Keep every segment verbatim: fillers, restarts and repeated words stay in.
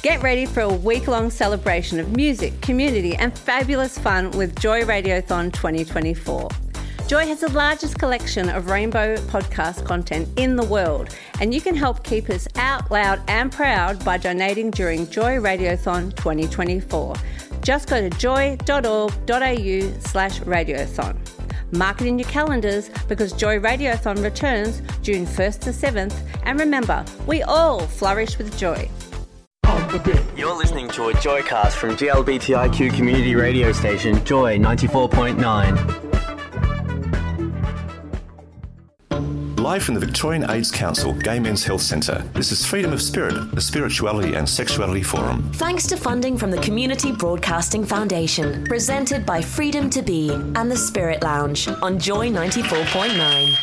Get ready for a week-long celebration of music, community and fabulous fun with Joy Radiothon twenty twenty-four. Joy has the largest collection of rainbow podcast content in the world, and you can help keep us out loud and proud by donating during Joy Radiothon twenty twenty-four. Just go to joy.org.au slash radiothon. Mark it in your calendars because Joy Radiothon returns June first to seventh, and remember, we all flourish with joy. You're listening to a Joycast from G L B T I Q community radio station Joy ninety-four point nine. Live from the Victorian AIDS Council Gay Men's Health Centre, this is Freedom of Spirit, the Spirituality and Sexuality Forum. Thanks to funding from the Community Broadcasting Foundation, presented by Freedom to Be and the Spirit Lounge on Joy ninety-four point nine.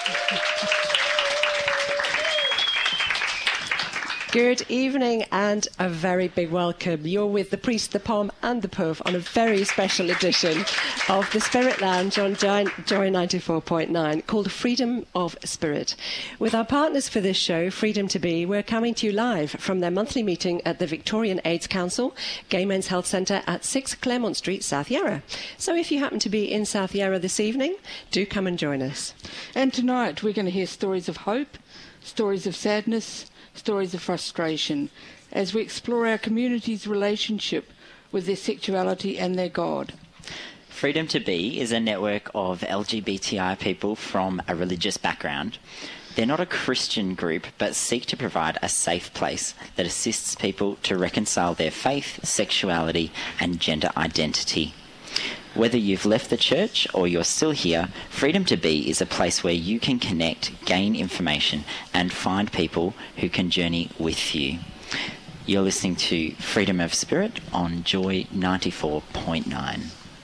Good evening and a very big welcome. You're with the priest, the pom and the poof on a very special edition of the Spirit Lounge on Joy ninety-four point nine called Freedom of Spirit. With our partners for this show, Freedom to Be, we're coming to you live from their monthly meeting at the Victorian AIDS Council Gay Men's Health Centre at six Claremont Street, South Yarra. So if you happen to be in South Yarra this evening, do come and join us. And tonight we're going to hear stories of hope, stories of sadness, stories of frustration, as we explore our community's relationship with their sexuality and their God. Freedom to Be is a network of L G B T I people from a religious background. They're not a Christian group, but seek to provide a safe place that assists people to reconcile their faith, sexuality, and gender identity. Whether you've left the church or you're still here, Freedom to Be is a place where you can connect, gain information, and find people who can journey with you. You're listening to Freedom of Spirit on Joy ninety-four point nine.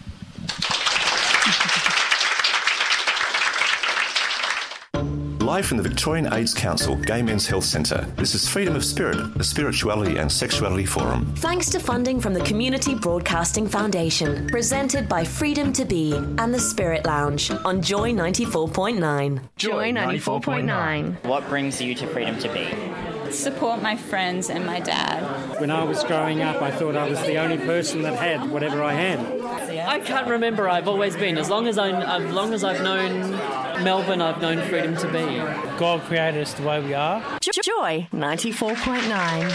Live from the Victorian AIDS Council Gay Men's Health Centre, this is Freedom of Spirit, the Spirituality and Sexuality Forum. Thanks to funding from the Community Broadcasting Foundation, presented by Freedom to Be and the Spirit Lounge on Joy ninety-four point nine. Joy ninety-four point nine. What brings you to Freedom to Be? Support my friends and my dad. When I was growing up, I thought I was the only person that had whatever I had. I can't remember. I've always been. As long as, I, as long as I've known Melbourne, I've known Freedom to Be. God created us the way we are. Joy ninety-four point nine.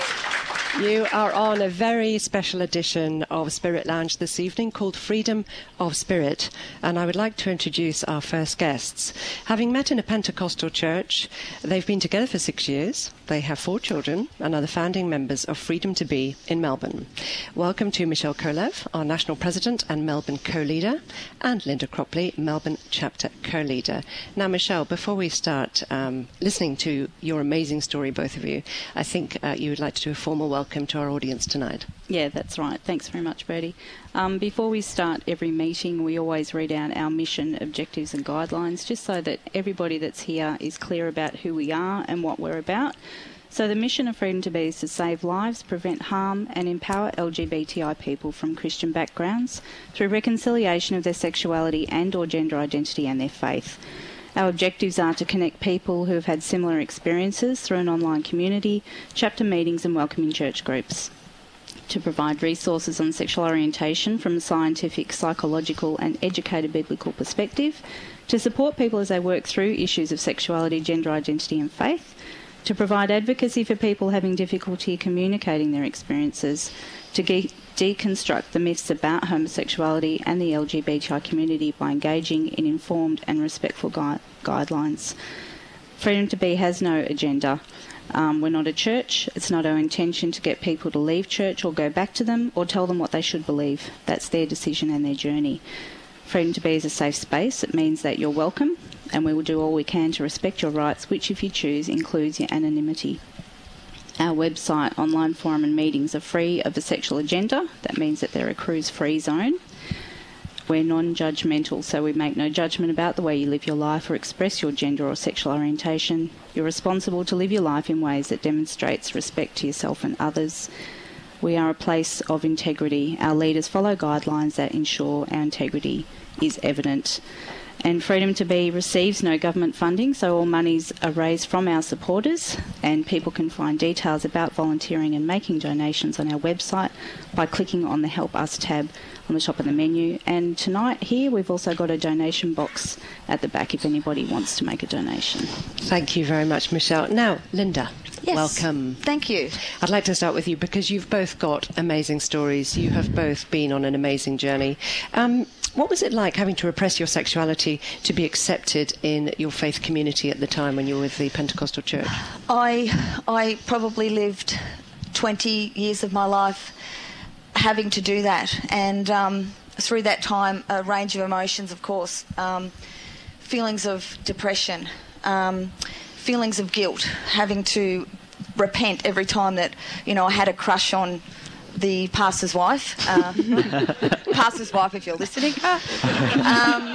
You are on a very special edition of Spirit Lounge this evening called Freedom of Spirit, and I would like to introduce our first guests. Having met in a Pentecostal church, they've been together for six years. They have four children and are the founding members of Freedom to Be in Melbourne. Welcome to Michelle Kolev, our National President and Melbourne Co-Leader, and Linda Cropley, Melbourne Chapter Co-Leader. Now, Michelle, before we start um, listening to your amazing story, both of you, I think uh, you would like to do a formal welcome to our audience tonight. Yeah, that's right. Thanks very much, Bertie. Um, before we start every meeting, we always read out our mission, objectives and guidelines, just so that everybody that's here is clear about who we are and what we're about. So the mission of Freedom to Be is to save lives, prevent harm and empower L G B T I people from Christian backgrounds through reconciliation of their sexuality and or gender identity and their faith. Our objectives are to connect people who have had similar experiences through an online community, chapter meetings and welcoming church groups. To provide resources on sexual orientation from a scientific, psychological and educated biblical perspective. To support people as they work through issues of sexuality, gender identity and faith. To provide advocacy for people having difficulty communicating their experiences. To ge- deconstruct the myths about homosexuality and the L G B T I community by engaging in informed and respectful gui- guidelines. Freedom to Be has no agenda. Um, we're not a church. It's not our intention to get people to leave church or go back to them or tell them what they should believe. That's their decision and their journey. Freedom to Be is a safe space. It means that you're welcome, and we will do all we can to respect your rights, which, if you choose, includes your anonymity. Our website, online forum and meetings are free of a sexual agenda. That means that they're a cruise-free zone. We're non-judgmental, so we make no judgment about the way you live your life or express your gender or sexual orientation. You're responsible to live your life in ways that demonstrates respect to yourself and others. We are a place of integrity. Our leaders follow guidelines that ensure our integrity is evident. And Freedom to Be receives no government funding, so all monies are raised from our supporters, and people can find details about volunteering and making donations on our website by clicking on the Help Us tab on the top of the menu. And tonight here we've also got a donation box at the back if anybody wants to make a donation. Thank you very much, Michelle. Now, Linda. Yes. Welcome. Thank you. I'd like to start with you because you've both got amazing stories. You have both been on an amazing journey. Um, what was it like having to repress your sexuality to be accepted in your faith community at the time when you were with the Pentecostal church? I, I probably lived twenty years of my life having to do that. And um, through that time, a range of emotions, of course, um, feelings of depression, um, feelings of guilt, having to repent every time that, you know, I had a crush on the pastor's wife. Uh, pastor's wife, if you're listening. um,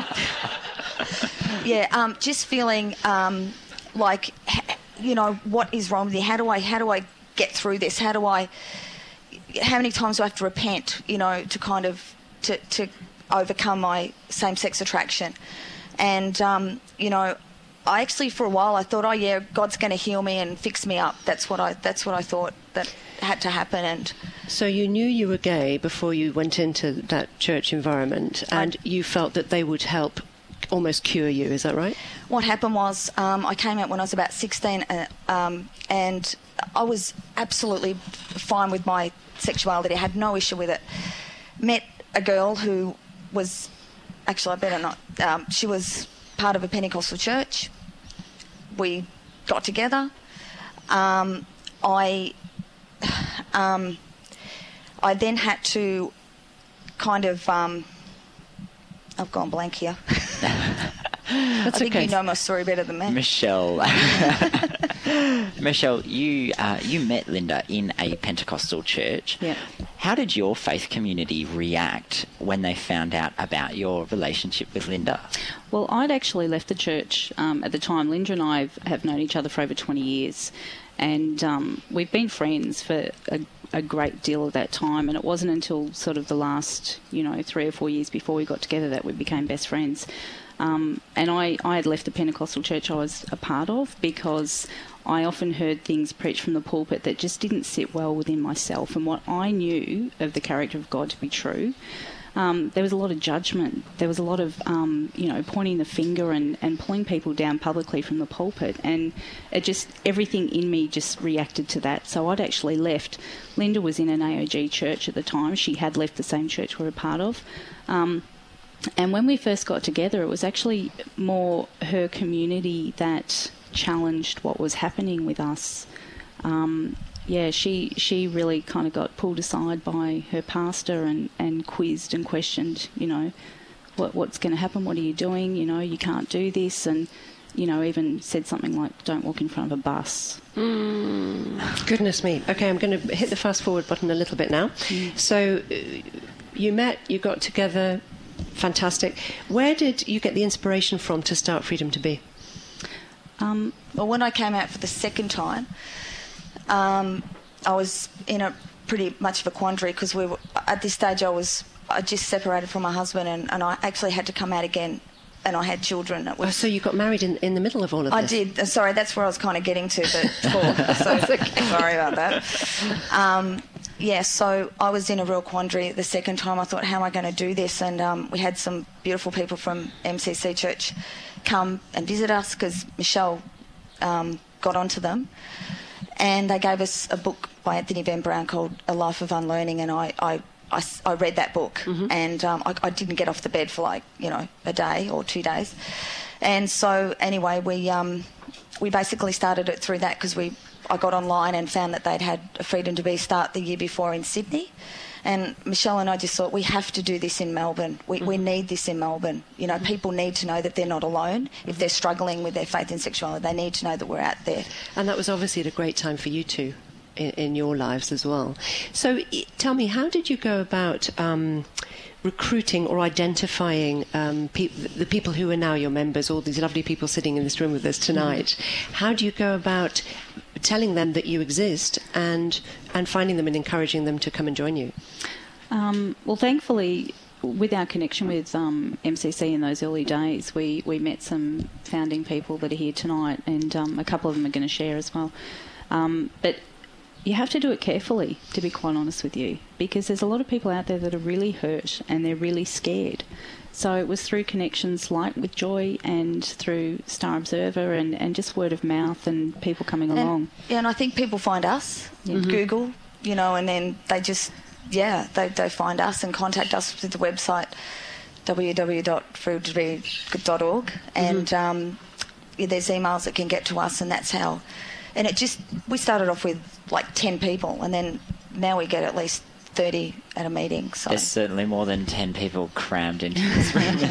yeah, um, just feeling um, like, you know, what is wrong with me? How do I, how do I get through this? How do I, how many times do I have to repent, you know, to kind of, to, to overcome my same-sex attraction? And, um, you know, I actually, for a while, I thought, oh yeah, God's going to heal me and fix me up. That's what I. That's what I thought that had to happen. And so you knew you were gay before you went into that church environment, and I, you felt that they would help, almost cure you. Is that right? What happened was, um, I came out when I was about sixteen, uh, um, and I was absolutely fine with my sexuality. I had no issue with it. Met a girl who was, actually, I better not. Um, she was part of a Pentecostal church. We got together. Um, I, um, I then had to kind of. Um, I've gone blank here. That's I think okay. you know my story better than me. Michelle. Michelle, you uh, you met Linda in a Pentecostal church. Yeah. How did your faith community react when they found out about your relationship with Linda? Well, I'd actually left the church um, at the time. Linda and I have known each other for over twenty years, and um, we've been friends for a, a great deal of that time, and it wasn't until sort of the last, you know, three or four years before we got together that we became best friends. Um, and I, I had left the Pentecostal church I was a part of because I often heard things preached from the pulpit that just didn't sit well within myself and what I knew of the character of God to be true. Um, there was a lot of judgment. There was a lot of, um, you know, pointing the finger and, and pulling people down publicly from the pulpit. And it just, everything in me just reacted to that. So I'd actually left. Linda was in an A O G church at the time. She had left the same church we were a part of. Um, and when we first got together, it was actually more her community that challenged what was happening with us. Um, yeah, she she really kind of got pulled aside by her pastor and, and quizzed and questioned, you know, what what's going to happen, what are you doing, you know, you can't do this, and, you know, even said something like, don't walk in front of a bus. Mm. Goodness me. Okay, I'm going to hit the fast forward button a little bit now. Mm. So uh, you met, you got together, fantastic. Where did you get the inspiration from to start Freedom to Be? Um, well, when I came out for the second time, um, I was in a pretty much of a quandary because we were, at this stage I was I just separated from my husband and, and I actually had to come out again, and I had children. It was, oh, so you got married in, in the middle of all of I this? I did. Sorry, that's where I was kind of getting to, but poor, so okay. Sorry about that. Um, yeah, so I was in a real quandary the second time. I thought, how am I going to do this? And um, we had some beautiful people from M C C Church come and visit us because Michelle um, got onto them, and they gave us a book by Anthony Van Brown called A Life of Unlearning, and I, I, I, I read that book, mm-hmm. and um, I, I didn't get off the bed for like, you know, a day or two days. And so anyway, we um, we basically started it through that because we I got online and found that they'd had a Freedom to Be start the year before in Sydney. And Michelle and I just thought, we have to do this in Melbourne. We, mm-hmm. we need this in Melbourne. You know, mm-hmm. people need to know that they're not alone. If they're struggling with their faith and sexuality, they need to know that we're out there. And that was obviously at a great time for you two in, in your lives as well. So tell me, how did you go about um, recruiting or identifying um, pe- the people who are now your members, all these lovely people sitting in this room with us tonight? Mm-hmm. How do you go about telling them that you exist and and finding them and encouraging them to come and join you? Um, well, thankfully, with our connection with um, M C C in those early days, we, we met some founding people that are here tonight, and um, a couple of them are going to share as well. Um, but you have to do it carefully, to be quite honest with you, because there's a lot of people out there that are really hurt and they're really scared. So it was through connections like with Joy and through Star Observer and, and just word of mouth and people coming and, along. Yeah, and I think people find us, Yeah. Mm-hmm. Google, you know, and then they just, yeah, they, they find us and contact us through the website w w w dot freedom to be dot org, and Mm-hmm. um, yeah, there's emails that can get to us, and that's how. And it just, we started off with like ten people, and then now we get at least thirty at a meeting. So there's certainly more than ten people crammed into this room with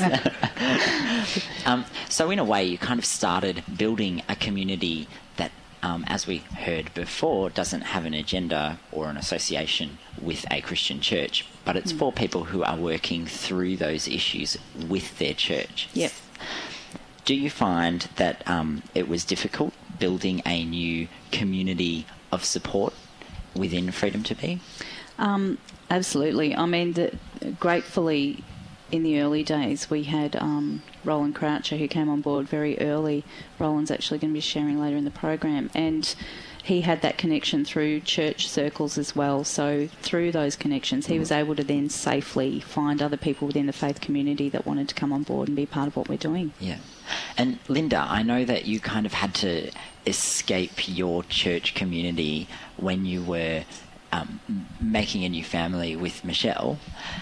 us. um, so in a way, you kind of started building a community that, um, as we heard before, doesn't have an agenda or an association with a Christian church, but it's Mm. for people who are working through those issues with their church. Yep. Do you find that um, it was difficult building a new community of support within Freedom to Be? Um, absolutely. I mean, the, gratefully, in the early days, we had um, Roland Croucher, who came on board very early. Roland's actually going to be sharing later in the program, and he had that connection through church circles as well. So through those connections, he was able to then safely find other people within the faith community that wanted to come on board and be part of what we're doing. Yeah. And Linda, I know that you kind of had to escape your church community when you were um, making a new family with Michelle.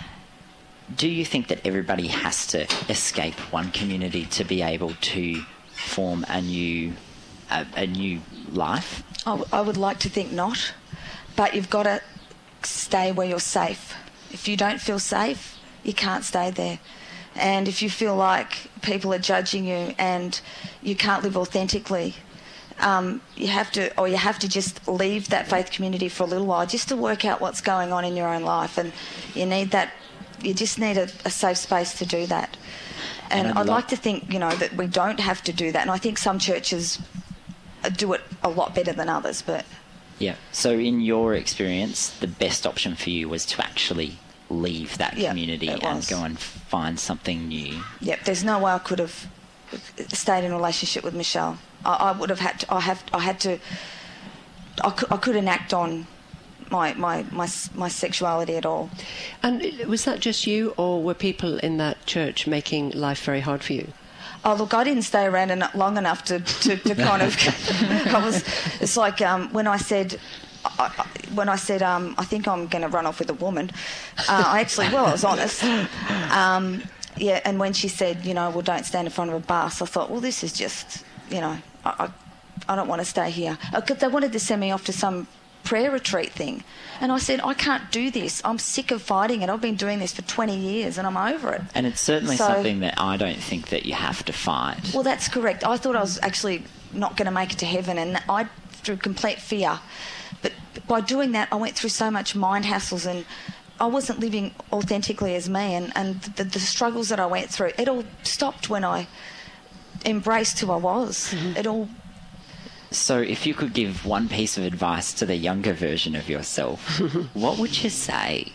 Do you think that everybody has to escape one community to be able to form a new a, a new life? I, w- I would like to think not, but you've got to stay where you're safe. If you don't feel safe, you can't stay there. And if you feel like people are judging you and you can't live authentically, um, you have to, or you have to just leave that faith community for a little while just to work out what's going on in your own life. And you need that, you just need a, a safe space to do that. And, and I'd, I'd like to think, you know, that we don't have to do that. And I think some churches do it a lot better than others, but... Yeah. So in your experience, the best option for you was to actually leave that Yep, community it and was. go and find something new. Yep, there's no way I could have stayed in a relationship with Michelle. I, I would have had to, I have, I had to, I, could, I couldn't act on my, my, my, my sexuality at all. And was that just you, or were people in that church making life very hard for you? Oh, look, I didn't stay around en- long enough to, to, to kind of... I was, it's like um, when I said... I, I, when I said, um, I think I'm going to run off with a woman, uh, I actually, well, I was honest. Um, yeah, and when she said, you know, well, don't stand in front of a bus, I thought, well, this is just, you know, I, I, I don't want to stay here. Because they wanted to send me off to some prayer retreat thing. And I said, I can't do this. I'm sick of fighting it. I've been doing this for twenty years and I'm over it. And it's certainly So- something that I don't think that you have to fight. Well, that's correct. I thought I was actually not going to make it to heaven, and I, through complete fear. But by doing that, I went through so much mind hassles, and I wasn't living authentically as me. And, and the, the struggles that I went through, it all stopped when I embraced who I was. Mm-hmm. It all... So if you could give one piece of advice to the younger version of yourself, what would you say?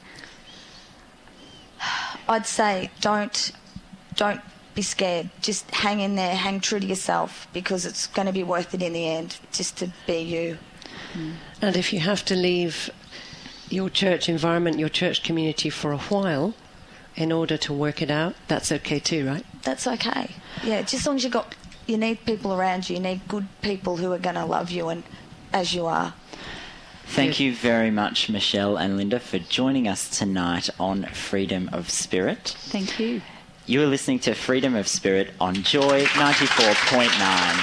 I'd say don't, don't be scared. Just hang in there, hang true to yourself, because it's going to be worth it in the end, just to be you. And if you have to leave your church environment, your church community for a while in order to work it out, that's okay too, right? That's okay. Yeah, just as long as you got, you need people around you. You need good people who are going to love you and as you are. Thank you very much, Michelle and Linda, for joining us tonight on Freedom of Spirit. Thank you. You are listening to Freedom of Spirit on Joy ninety-four point nine.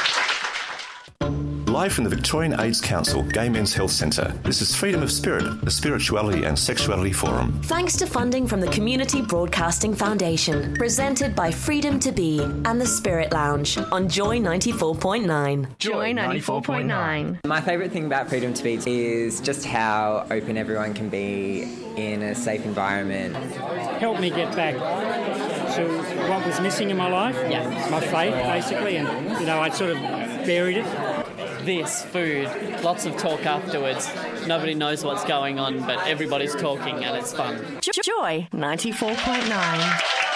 Live from the Victorian AIDS Council Gay Men's Health Centre, this is Freedom of Spirit, the Spirituality and Sexuality Forum. Thanks to funding from the Community Broadcasting Foundation, presented by Freedom to Be and the Spirit Lounge on Joy ninety-four point nine. Joy ninety-four point nine. My favourite thing about Freedom to Be is just how open everyone can be in a safe environment. Helped me get back to what was missing in my life. Yeah. My faith, basically, and, you know, I'd sort of buried it. this, food, lots of talk afterwards. Nobody knows what's going on, but everybody's talking and it's fun. Joy ninety-four point nine.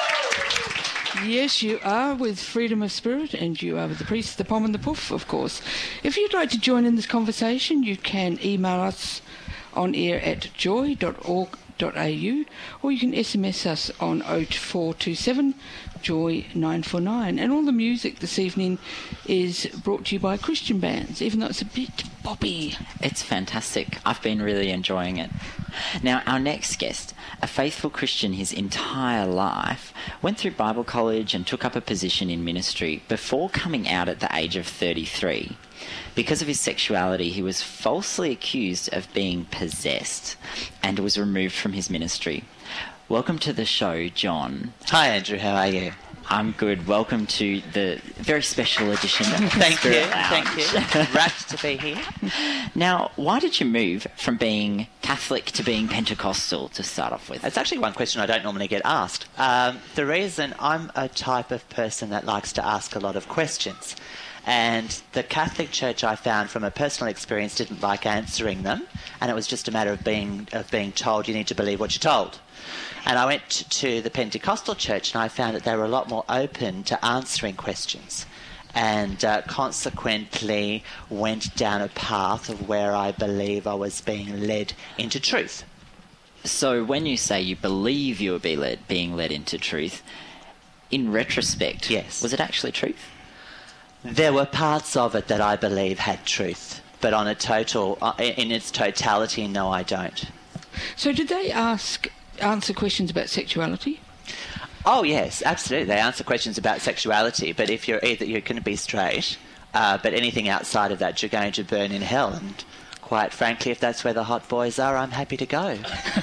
Yes, you are with Freedom of Spirit, and you are with the priest, the pom and the poof, of course. If you'd like to join in this conversation, you can email us on air at joy dot org dot a u, or you can S M S us on oh four two seven joy nine four nine. And all the music this evening is brought to you by Christian bands, even though it's a bit poppy. It's fantastic. I've been really enjoying it. Now, our next guest, a faithful Christian his entire life, went through Bible college and took up a position in ministry before coming out at the age of thirty-three. Because of his sexuality, he was falsely accused of being possessed and was removed from his ministry. Welcome to the show, John. Hi, Andrew. How are you? I'm good. Welcome to the very special edition of Thank Spirit you. Lounge. Thank you. Rapt to be here. Now, why did you move from being Catholic to being Pentecostal to start off with? It's actually one question I don't normally get asked. Um, the reason, I'm a type of person that likes to ask a lot of questions. And the Catholic Church, I found from a personal experience, didn't like answering them, and it was just a matter of being of being told you need to believe what you're told. And I went to the Pentecostal Church, and I found that they were a lot more open to answering questions, and uh, consequently went down a path of where I believe I was being led into truth. So when you say you believe you were be led, being led into truth, in retrospect, yes, was it actually truth? There were parts of it that I believe had truth, but on a total, uh, in its totality, no, I don't. So did they ask answer questions about sexuality? Oh yes, absolutely. They answer questions about sexuality, but if you're either you're going to be straight, uh, but anything outside of that, you're going to burn in hell. And quite frankly, if that's where the hot boys are, I'm happy to go.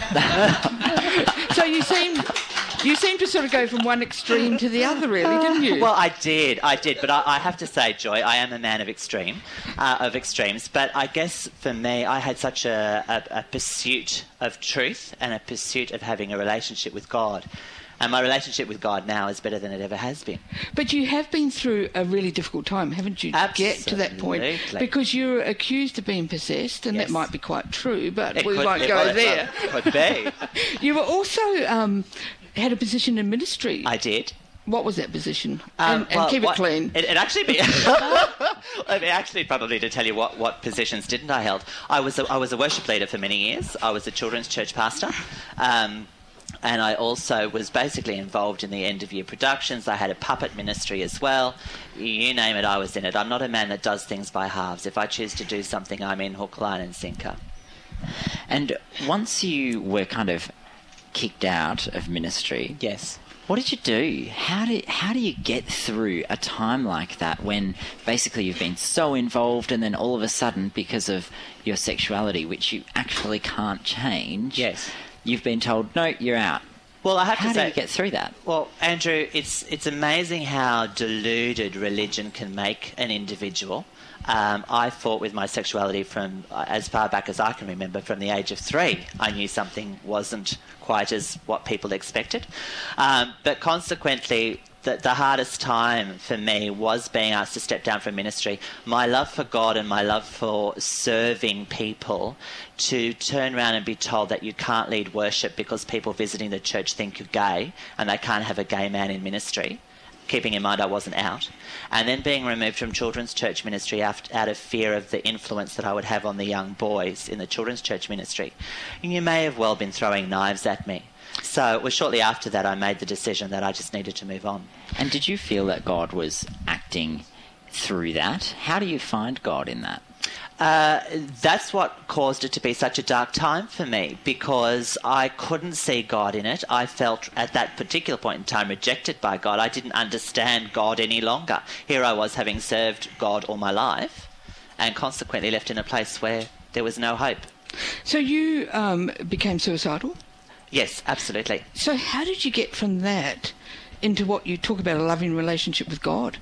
So you seem you seem to sort of go from one extreme to the other, really, didn't you? Well, I did, I did, but I, I have to say, Joy, I am a man of extreme, uh, of extremes. But I guess for me, I had such a, a, a pursuit of truth and a pursuit of having a relationship with God. And my relationship with God now is better than it ever has been. But you have been through a really difficult time, haven't you, to Absolutely. get to that point? Because you were accused of being possessed, and Yes. that might be quite true, but It we could- won't it go might- there. well, could be. You were also um, had a position in ministry. I did. What was that position? Um, and and well, keep it what- clean. It, it actually be. I mean, actually, probably to tell you what, what positions didn't I held. I was a, I was a worship leader for many years. I was a children's church pastor. Um, And I also was basically involved in the end-of-year productions. I had a puppet ministry as well. You name it, I was in it. I'm not a man that does things by halves. If I choose to do something, I'm in hook, line and sinker. And once you were kind of kicked out of ministry, yes, what did you do? How do how do you get through a time like that when basically you've been so involved and then all of a sudden, because of your sexuality, which you actually can't change, yes, you've been told, no, you're out. Well, I have how to do say, you get through that? Well, Andrew, it's it's amazing how deluded religion can make an individual. Um, I fought with my sexuality from uh, as far back as I can remember, from the age of three. I knew something wasn't quite as what people expected. Um, but consequently, the, the hardest time for me was being asked to step down from ministry. My love for God and my love for serving people, to turn around and be told that you can't lead worship because people visiting the church think you're gay and they can't have a gay man in ministry. Keeping in mind I wasn't out, and then being removed from children's church ministry out, out of fear of the influence that I would have on the young boys in the children's church ministry. And you may have well been throwing knives at me. So it was shortly after that I made the decision that I just needed to move on. And did you feel that God was acting through that? How do you find God in that? Uh, that's what caused it to be such a dark time for me, because I couldn't see God in it. I felt at that particular point in time rejected by God. I didn't understand God any longer. Here I was, having served God all my life, and consequently left in a place where there was no hope. So you um, became suicidal? Yes, absolutely. So how did you get from that into what you talk about, a loving relationship with God?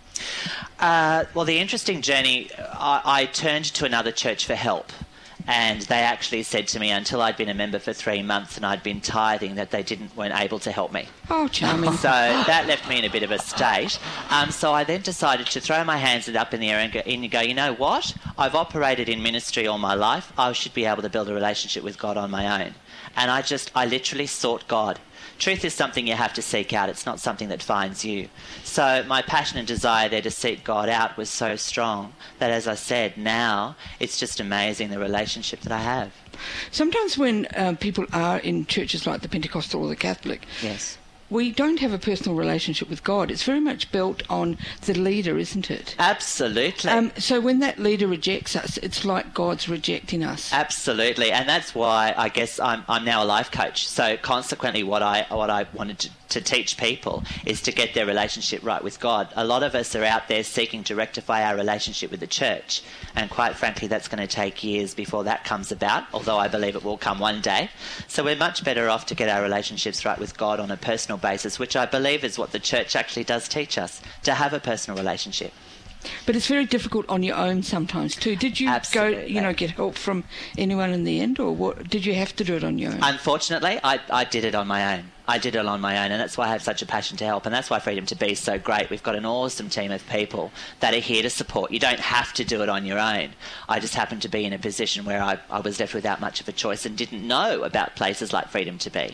Uh, well, the interesting journey, I, I turned to another church for help, and they actually said to me, until I'd been a member for three months and I'd been tithing, that they didn't weren't able to help me. Oh, charming. So that left me in a bit of a state. Um, so I then decided to throw my hands up in the air and go, and go, you know what? I've operated in ministry all my life. I should be able to build a relationship with God on my own. And I just, I literally sought God. Truth is something you have to seek out. It's not something that finds you. So my passion and desire there to seek God out was so strong that, as I said, now it's just amazing the relationship that I have. Sometimes when um, people are in churches like the Pentecostal or the Catholic, yes, we don't have a personal relationship with God. It's very much built on the leader, isn't it? Absolutely. Um, so when that leader rejects us, it's like God's rejecting us. Absolutely, and that's why I guess I'm I'm now a life coach. So consequently, what I what I wanted to, to teach people is to get their relationship right with God. A lot of us are out there seeking to rectify our relationship with the church, and quite frankly, that's going to take years before that comes about. Although I believe it will come one day. So we're much better off to get our relationships right with God on a personal basis, which I believe is what the church actually does teach us, to have a personal relationship. But it's very difficult on your own sometimes too. Did you Absolutely. go, you know, get help from anyone in the end, or what? Did you have to do it on your own? Unfortunately, I, I did it on my own. I did it on my own, and that's why I have such a passion to help, and that's why Freedom to Be is so great. We've got an awesome team of people that are here to support. You don't have to do it on your own. I just happened to be in a position where I, I was left without much of a choice and didn't know about places like Freedom to Be.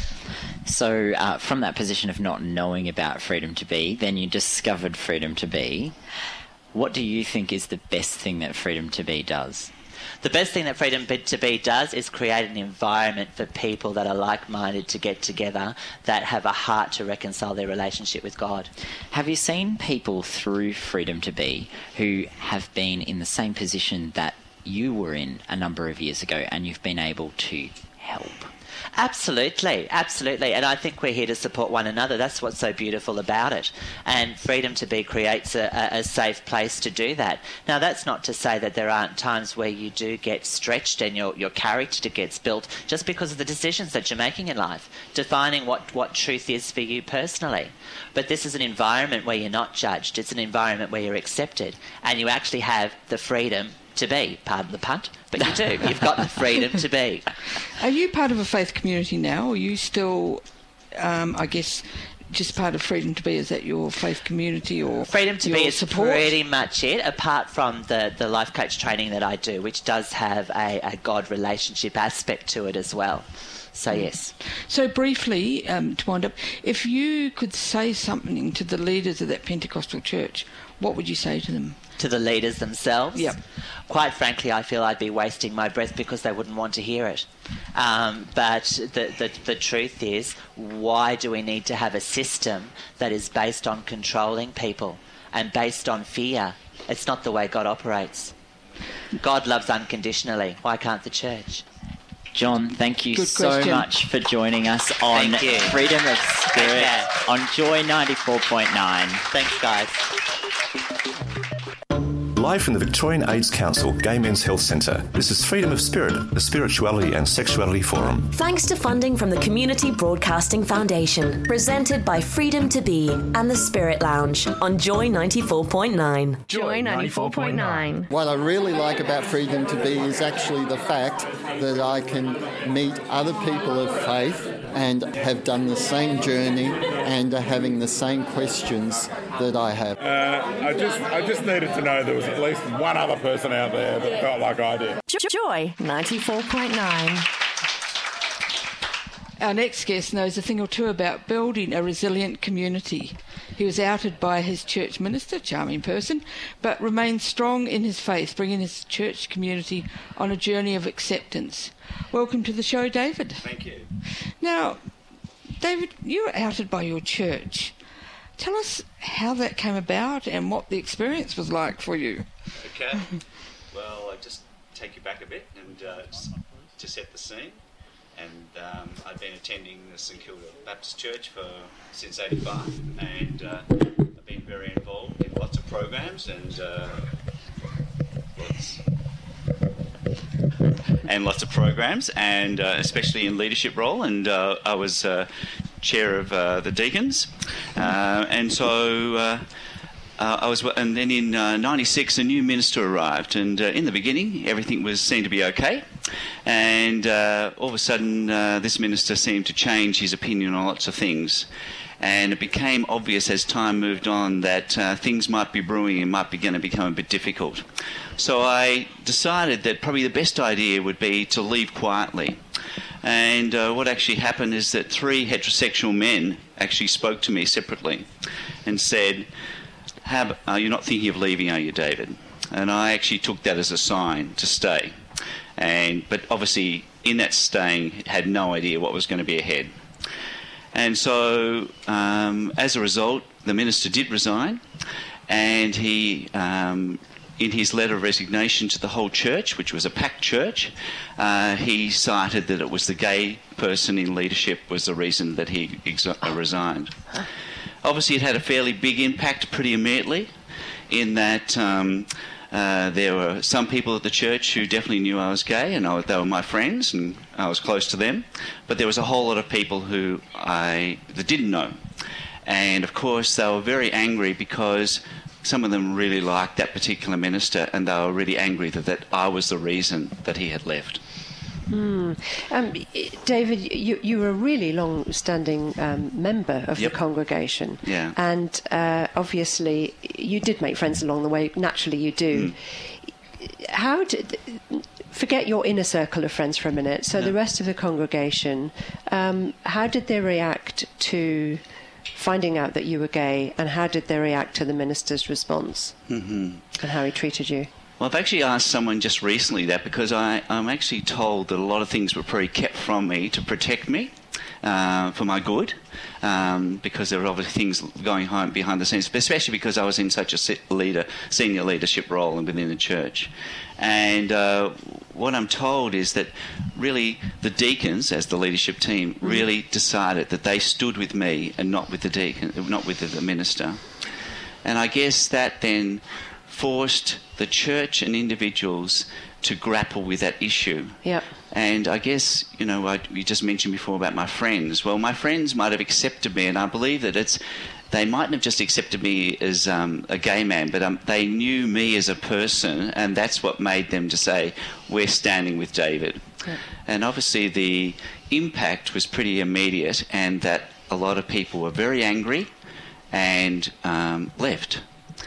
So uh, from that position of not knowing about Freedom to Be, then you discovered Freedom to Be. What do you think is the best thing that Freedom to Be does? The best thing that Freedom to Be does is create an environment for people that are like-minded to get together, that have a heart to reconcile their relationship with God. Have you seen people through Freedom to Be who have been in the same position that you were in a number of years ago, and you've been able to help? Absolutely, absolutely. And I think we're here to support one another. That's what's so beautiful about it. And Freedom to Be creates a, a safe place to do that. Now, that's not to say that there aren't times where you do get stretched and your, your character gets built just because of the decisions that you're making in life, defining what, what truth is for you personally. But this is an environment where you're not judged. It's an environment where you're accepted, and you actually have the freedom to be. Pardon the punt, but you do. You've got the freedom to be. Are you part of a faith community now, or are you still, um, I guess, just part of Freedom to Be? Is that your faith community, or Freedom to Be is support? Pretty much it, apart from the, the life coach training that I do, which does have a, a God relationship aspect to it as well. So, yes. So, briefly, um, to wind up, if you could say something to the leaders of that Pentecostal church, what would you say to them? To the leaders themselves? Yep. Quite frankly, I feel I'd be wasting my breath because they wouldn't want to hear it. Um, but the, the, the truth is, why do we need to have a system that is based on controlling people and based on fear? It's not the way God operates. God loves unconditionally. Why can't the church? John, thank you Good so question. much for joining us on Freedom of Spirit on Joy ninety-four point nine. Thanks, guys. Live from the Victorian AIDS Council Gay Men's Health Centre, this is Freedom of Spirit, the Spirituality and Sexuality Forum. Thanks to funding from the Community Broadcasting Foundation, presented by Freedom to Be and the Spirit Lounge on Joy ninety-four point nine. Joy ninety-four point nine. What I really like about Freedom to Be is actually the fact that I can meet other people of faith and have done the same journey and are having the same questions that I have. Uh, I just I just needed to know there was at least one other person out there that felt like I did. Joy ninety-four point nine. Our next guest knows a thing or two about building a resilient community. He was outed by his church minister, charming person, but remained strong in his faith, bringing his church community on a journey of acceptance. Welcome to the show, David. Thank you. Now, David, you were outed by your church. Tell us how that came about and what the experience was like for you. Okay. Well, I'll just take you back a bit and uh, to set the scene. And um, I've been attending the St Kilda Baptist Church for since eighty-five, and uh, I've been very involved in lots of programs and uh, lots and lots of programs, and uh, especially in leadership role. And uh, I was uh, chair of uh, the deacons, uh, and so. Uh, Uh, I was, and then in uh, ninety-six, a new minister arrived, and uh, in the beginning, everything was seemed to be okay, and uh, all of a sudden, uh, this minister seemed to change his opinion on lots of things, And it became obvious as time moved on that uh, things might be brewing and might be going to become a bit difficult. So I decided that probably the best idea would be to leave quietly. And uh, what actually happened is that three heterosexual men actually spoke to me separately and said, How, uh, you're not thinking of leaving, are you, David? And I actually took that as a sign to stay. And but obviously, in that staying, had no idea what was going to be ahead. And so, um, as a result, the minister did resign, and he, um, in his letter of resignation to the whole church, which was a packed church, uh, he cited that it was the gay person in leadership was the reason that he ex- resigned. Obviously, it had a fairly big impact pretty immediately, in that um, uh, there were some people at the church who definitely knew I was gay, and I, they were my friends, and I was close to them. But there was a whole lot of people who I that didn't know, and of course they were very angry because some of them really liked that particular minister, and they were really angry that, that I was the reason that he had left. Mm. Um, David, you, you were a really long-standing um, member of Yep. the congregation, Yeah. and uh, obviously you did make friends along the way. Naturally, you do. Mm. How did? Forget your inner circle of friends for a minute. So Yeah. the rest of the congregation, um, how did they react to finding out that you were gay, and how did they react to the minister's response Mm-hmm. and how he treated you? Well, I've actually asked someone just recently that because I, I'm actually told that a lot of things were probably kept from me to protect me, uh, for my good, um, because there were obviously things going on behind the scenes, especially because I was in such a se- leader, senior leadership role within the church. And uh, what I'm told is that really the deacons, as the leadership team, really decided that they stood with me and not with the deacon, not with the, the minister. And I guess that then forced the church and individuals to grapple with that issue. Yep. And I guess, you know, I, you just mentioned before about my friends. Well, my friends might have accepted me, and I believe that it's they mightn't have just accepted me as um, a gay man, but um, they knew me as a person, and that's what made them to say, we're standing with David. Yep. And obviously the impact was pretty immediate, and that a lot of people were very angry and um, left.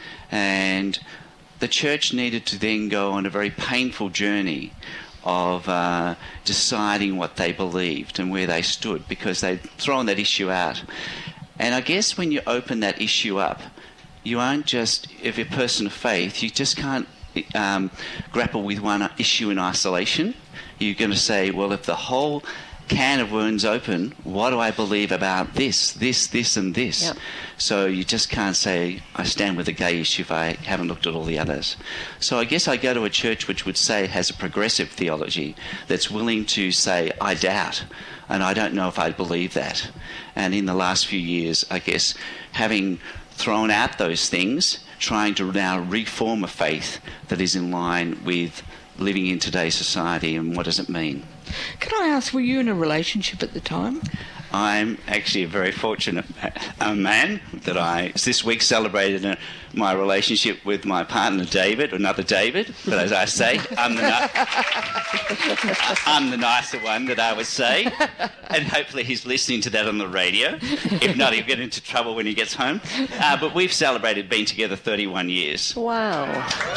And the church needed to then go on a very painful journey of uh, deciding what they believed and where they stood, because they'd thrown that issue out. And I guess when you open that issue up, you aren't just, if you're a person of faith, you just can't um, grapple with one issue in isolation. You're going to say, well, if the whole can of worms open, what do I believe about this, this, this and this? Yep. So you just can't say, I stand with the gay issue if I haven't looked at all the others. So I guess I go to a church which would say has a progressive theology that's willing to say, I doubt, and I don't know if I believe that. And in the last few years, I guess, having thrown out those things, trying to now reform a faith that is in line with living in today's society and what does it mean. Can I ask, were you in a relationship at the time? I'm actually a very fortunate uh, man that I this week celebrated uh, my relationship with my partner David, another David, but as I say, I'm the, ni- I'm the nicer one that I would say, and hopefully he's listening to that on the radio. If not, he'll get into trouble when he gets home. Uh, but we've celebrated being together thirty-one years. Wow.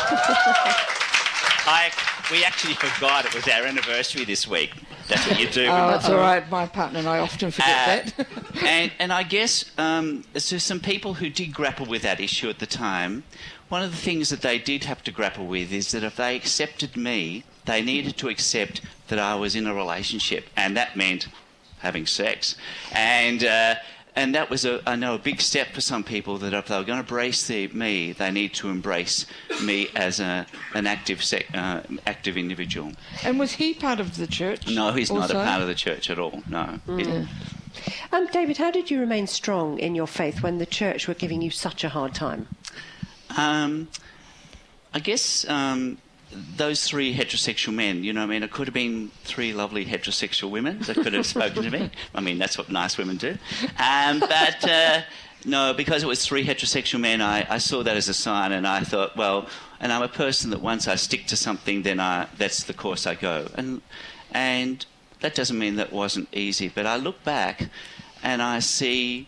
I, we actually forgot it was our anniversary this week. That's what you do. Oh, it's all right. My partner and I often forget Uh, that. and, and I guess um, so some people who did grapple with that issue at the time, one of the things that they did have to grapple with is that if they accepted me, they needed to accept that I was in a relationship, and that meant having sex. And uh, and that was, a, I know, a big step for some people, that if they were going to embrace the, me, they need to embrace me as a, an active sec, uh, active individual. And was he part of the church? No, he's also? not a part of the church at all, no. Mm. Um, David, how did you remain strong in your faith when the church were giving you such a hard time? Um, I guess um, those three heterosexual men, you know, I mean, it could have been three lovely heterosexual women that could have spoken to me. I mean, that's what nice women do. Um, but uh, no, because it was three heterosexual men, I, I saw that as a sign, and I thought, well, and I'm a person that once I stick to something, then I, that's the course I go. And and that doesn't mean that wasn't easy, but I look back and I see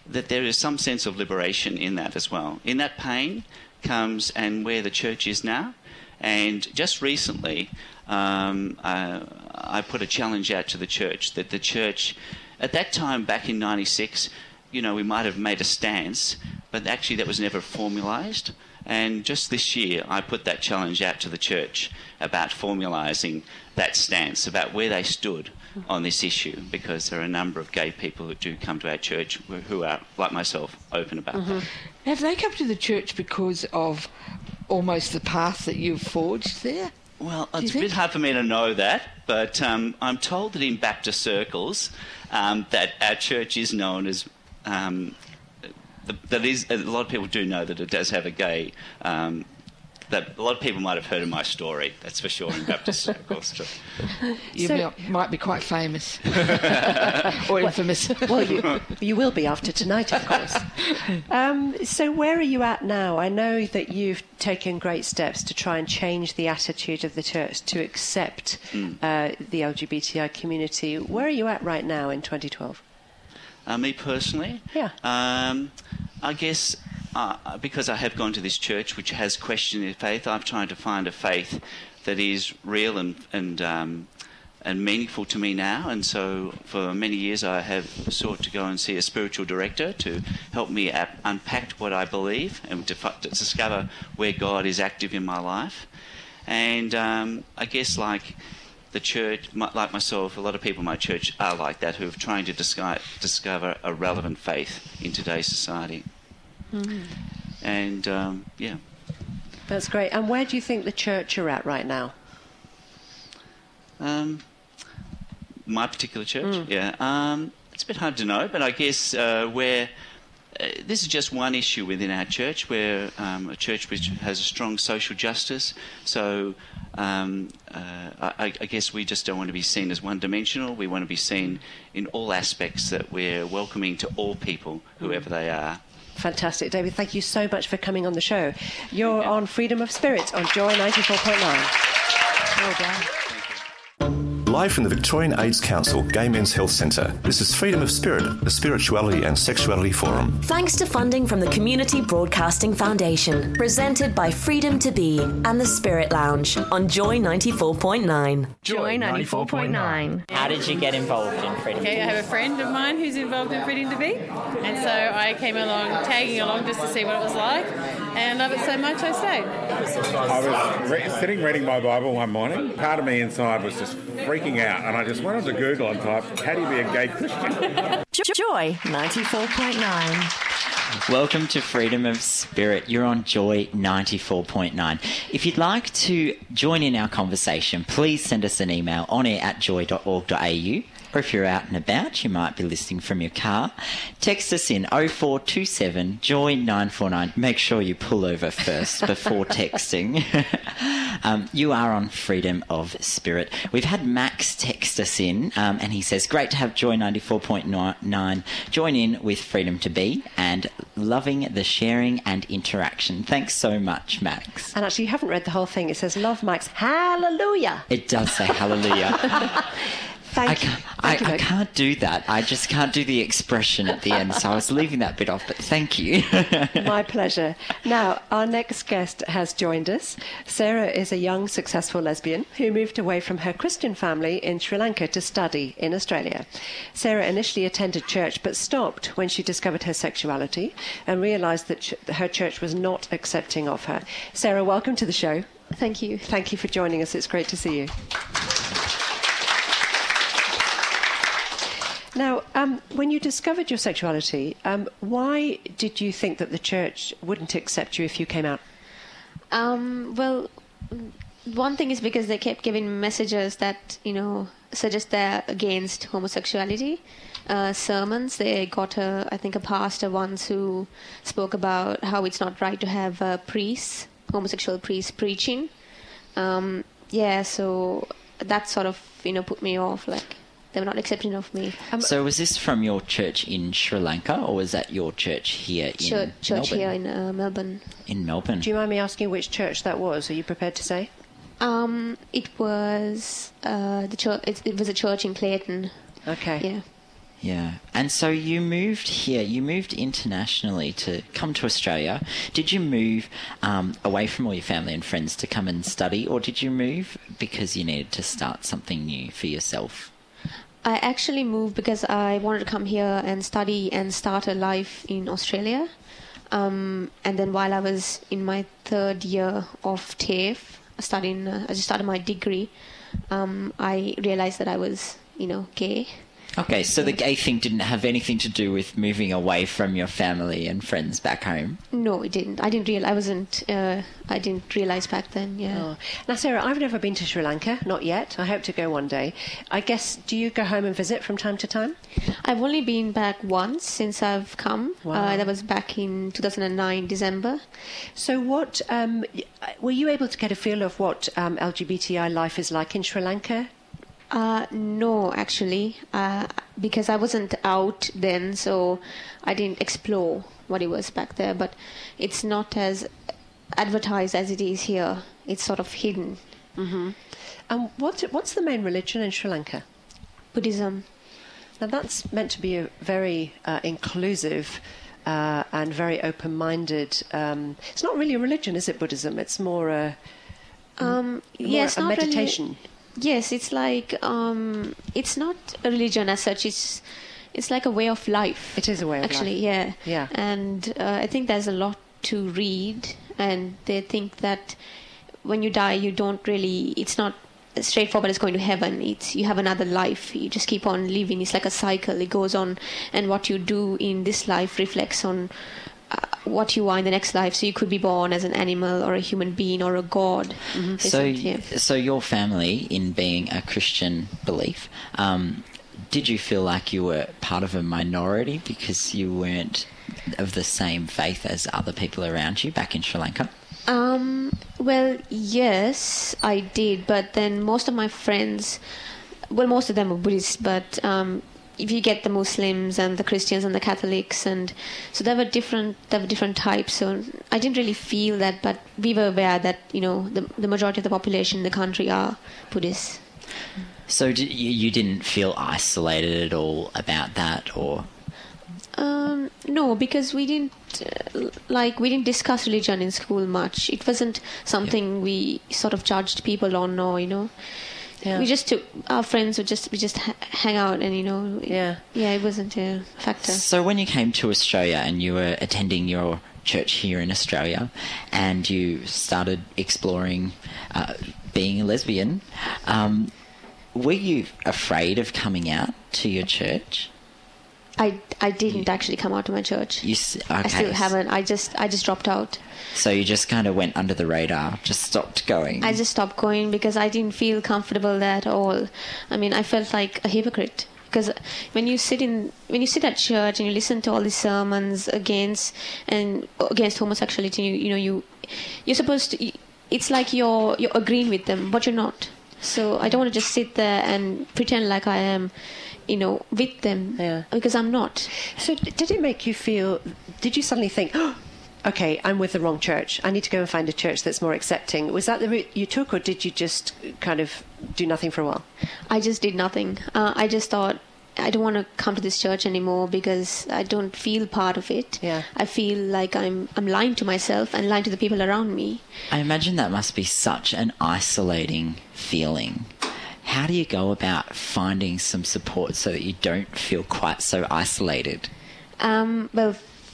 that there is some sense of liberation in that as well. In that pain comes and where the church is now. And just recently, um, uh, I put a challenge out to the church that the church, at that time back in ninety-six, you know, we might have made a stance, but actually that was never formalised. And just this year, I put that challenge out to the church about formalising that stance, about where they stood on this issue, because there are a number of gay people who do come to our church who are, like myself, open about Mm-hmm. that. Have they come to the church because of almost the path that you've forged there? Well, Do it's a you bit think? hard for me to know that, but um, I'm told that in Baptist circles um, that our church is known as... Um, the, that is, a lot of people do know that it does have a gay... Um, that a lot of people might have heard of my story, that's for sure, in Baptist circles. You So- mi- might be quite famous. Or infamous. Well, you, you will be after tonight, of course. Um, so where are you at now? I know that you've taken great steps to try and change the attitude of the church to accept Mm. uh, the L G B T I community. Where are you at right now in twenty twelve? Uh, me personally? Yeah. Um, I guess uh, because I have gone to this church which has questioned their faith, I'm trying to find a faith that is real and and um, and meaningful to me now. And so for many years I have sought to go and see a spiritual director to help me ap- unpack what I believe and to, f- to discover where God is active in my life. And um, I guess like the church, my, like myself, a lot of people in my church are like that, who are trying to discover, discover a relevant faith in today's society. Mm. And um, yeah. That's great. And where do you think the church are at right now? Um, my particular church, Mm. yeah. Um, it's a bit hard to know, but I guess uh, where uh, this is just one issue within our church. We're um, a church which has a strong social justice, so um, uh, I, I guess we just don't want to be seen as one-dimensional. We want to be seen in all aspects, that we're welcoming to all people, whoever they are. Fantastic. David, thank you so much for coming on the show. You're on Freedom of Spirit on Joy ninety-four point nine. Well done. Live from the Victorian AIDS Council Gay Men's Health Centre, this is Freedom of Spirit, the Spirituality and Sexuality Forum. Thanks to funding from the Community Broadcasting Foundation, presented by Freedom to Be and the Spirit Lounge on Joy ninety-four point nine. Joy ninety-four point nine. How did you get involved in Freedom Okay, to I Be? have a friend of mine who's involved in Freedom to Be, and so I came along, tagging along just to see what it was like, and I love it so much I stayed. I was re- sitting reading my Bible one morning. Part of me inside was just freaking out, and I just went onto Google and typed, "How do you be a gay Christian?" Joy ninety-four point nine. Welcome to Freedom of Spirit. You're on Joy ninety-four point nine. If you'd like to join in our conversation, please send us an email on air at joy dot org dot a u. Or if you're out and about, you might be listening from your car, text us in oh four two seven joy nine four nine. Make sure you pull over first before texting. um, you are on Freedom of Spirit. We've had Max text us in, um, and he says, great to have Joy ninety-four point nine join in with Freedom to Be and loving the sharing and interaction. Thanks so much, Max. And actually, you haven't read the whole thing. It says, love Max, hallelujah. It does say hallelujah. Thank I you. can't, Thank you, I, I Max. can't do that. I just can't do the expression at the end, so I was leaving that bit off, but thank you. My pleasure. Now, our next guest has joined us. Sarah is a young, successful lesbian who moved away from her Christian family in Sri Lanka to study in Australia. Sarah initially attended church but stopped when she discovered her sexuality and realised that ch- her church was not accepting of her. Sarah, welcome to the show. Thank you. Thank you for joining us. It's great to see you. Now, um, when you discovered your sexuality, um, why did you think that the church wouldn't accept you if you came out? Um, well, one thing is because they kept giving messages that, you know, suggest they're against homosexuality. Uh, sermons, they got, a, I think, a pastor once who spoke about how it's not right to have uh, priests, homosexual priests, preaching. Um, yeah, so that sort of, you know, put me off, like... They were not accepting of me. Um, So was this from your church in Sri Lanka, or was that your church here in church, church Melbourne? here in uh, Melbourne. In Melbourne. Do you mind me asking which church that was? Are you prepared to say? Um, it was uh, the church. It, it was a church in Clayton. Okay. Yeah. Yeah. And so you moved here, you moved internationally to come to Australia. Did you move um, away from all your family and friends to come and study, or did you move because you needed to start something new for yourself? I actually moved because I wanted to come here and study and start a life in Australia. Um, and then while I was in my third year of TAFE, studying, uh, I just started my degree, um, I realized that I was, you know, gay. Okay, so the gay thing didn't have anything to do with moving away from your family and friends back home? No, it didn't. I didn't real. I wasn't. Uh, I didn't realize back then. Yeah. Oh. Now, Sarah, I've never been to Sri Lanka, not yet. I hope to go one day. I guess, do you go home and visit from time to time? I've only been back once since I've come. Wow. Uh, that was back in two thousand nine, December. So, what um, were you able to get a feel of what um, L G B T I life is like in Sri Lanka? Uh, no, actually, uh, because I wasn't out then, so I didn't explore what it was back there. But it's not as advertised as it is here. It's sort of hidden. Mm-hmm. And what, what's the main religion in Sri Lanka? Buddhism. Now, that's meant to be a very uh, inclusive uh, and very open-minded... Um, it's not really a religion, is it, Buddhism? It's more a, um, more yes, a not meditation. Really. Yes, it's like um, it's not a religion as such. It's it's like a way of life. It is a way of actually, life. yeah. Yeah. And uh, I think there's a lot to read, and they think that when you die, you don't really. It's not straightforward as going to heaven. It's you have another life. You just keep on living. It's like a cycle. It goes on, and what you do in this life reflects on Uh, what you are in the next life. So you could be born as an animal or a human being or a god. Mm-hmm. So, yeah. so your family, in being a Christian belief, um, did you feel like you were part of a minority because you weren't of the same faith as other people around you back in Sri Lanka? Um, well, yes, I did. But then most of my friends, well, most of them were Buddhists, but um, if you get the Muslims and the Christians and the Catholics, and so there were different there were different types. So I didn't really feel that, but we were aware that, you know, the the majority of the population in the country are Buddhists. So did you, you didn't feel isolated at all about that, or? Um, no, because we didn't uh, like we didn't discuss religion in school much. It wasn't something yep. we sort of judged people on, or, you know. Yeah. We just took our friends would just we just ha- hang out, and, you know, yeah, yeah, it wasn't a factor. So when you came to Australia and you were attending your church here in Australia, and you started exploring uh, being a lesbian, um, were you afraid of coming out to your church? I, I didn't actually come out to my church. You, okay. I still haven't. I just I just dropped out. So you just kind of went under the radar, just stopped going. I just stopped going because I didn't feel comfortable there at all. I mean, I felt like a hypocrite. Because when you sit in, when you sit at church and you listen to all these sermons against and against homosexuality, you, you know, you you're supposed to. It's like you're you're agreeing with them, but you're not. So I don't want to just sit there and pretend like I am, you know, with them, yeah. because I'm not. So did it make you feel, did you suddenly think, oh, okay, I'm with the wrong church, I need to go and find a church that's more accepting? Was that the route you took, or did you just kind of do nothing for a while? I just did nothing. Uh, I just thought, I don't want to come to this church anymore because I don't feel part of it. Yeah. I feel like I'm I'm lying to myself and lying to the people around me. I imagine that must be such an isolating feeling. How do you go about finding some support so that you don't feel quite so isolated? Um, well,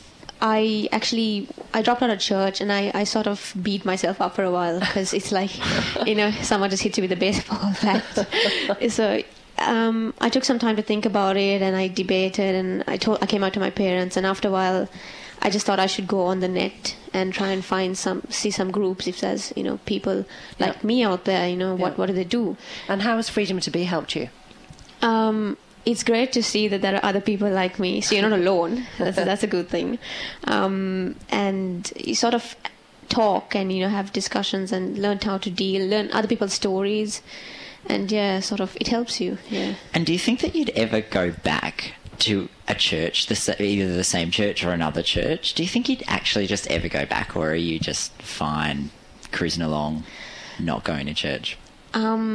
I actually, I dropped out of church and I, I sort of beat myself up for a while because it's like, you know, someone just hit you with a baseball bat. So um, I took some time to think about it, and I debated, and I told, I came out to my parents, and after a while I just thought I should go on the net and try and find some, see some groups, if there's, you know, people like yeah. me out there, you know, what, yeah. what do they do? And how has Freedom to Be helped you? Um, it's great to see that there are other people like me, so you're not alone. That's, that's a good thing. Um, and you sort of talk and, you know, have discussions and learn how to deal, learn other people's stories, and yeah, sort of, it helps you, yeah. And do you think that you'd ever go back to a church, the, either the same church or another church? Do you think you'd actually just ever go back, or are you just fine cruising along, not going to church? Um,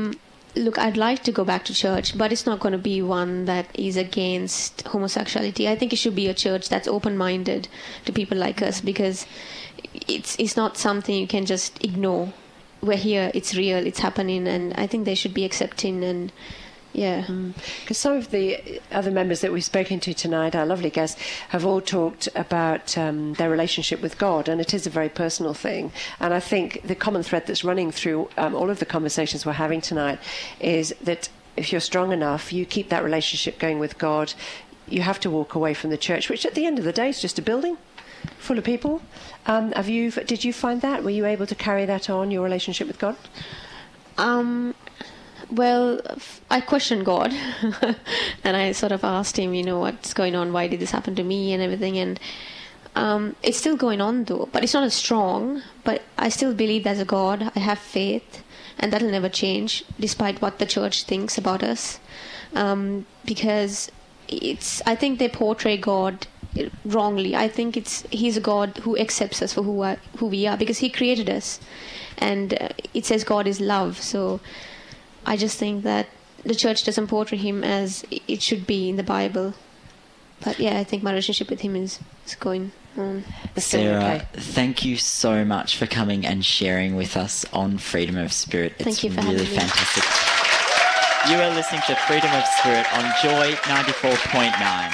look, I'd like to go back to church, but it's not going to be one that is against homosexuality. I think it should be a church that's open-minded to people like us, because it's it's not something you can just ignore. We're here, it's real, it's happening, and I think they should be accepting and yeah. Because mm. some of the other members that we've spoken to tonight, our lovely guests, have all talked about um, their relationship with God, and it is a very personal thing. And I think the common thread that's running through um, all of the conversations we're having tonight is that if you're strong enough, you keep that relationship going with God. You have to walk away from the church, which at the end of the day is just a building full of people. Um, have you? Did you find that? Were you able to carry that on, your relationship with God? Um... Well, I questioned God and I sort of asked him, you know, what's going on? Why did this happen to me and everything? And um, it's still going on though, but it's not as strong. But I still believe there's a God. I have faith, and that'll never change despite what the church thinks about us. Um, because it's, I think they portray God wrongly. I think it's he's a God who accepts us for who, are, who we are, because he created us. And uh, it says God is love, so I just think that the church doesn't portray him as it should be in the Bible. But yeah, I think my relationship with him is, is going on. Sarah, okay. Thank you so much for coming and sharing with us on Freedom of Spirit. It's Thank you for really having me. fantastic. You are listening to Freedom of Spirit on Joy ninety-four point nine.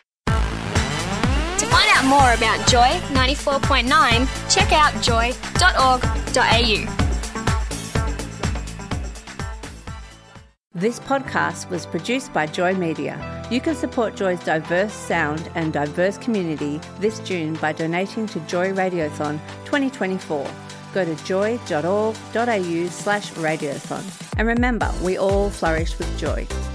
To find out more about Joy ninety-four point nine, check out joy dot org dot a u. This podcast was produced by Joy Media. You can support Joy's diverse sound and diverse community this June by donating to Joy Radiothon twenty twenty-four. Go to joy dot org dot a u slash radiothon. And remember, we all flourish with joy.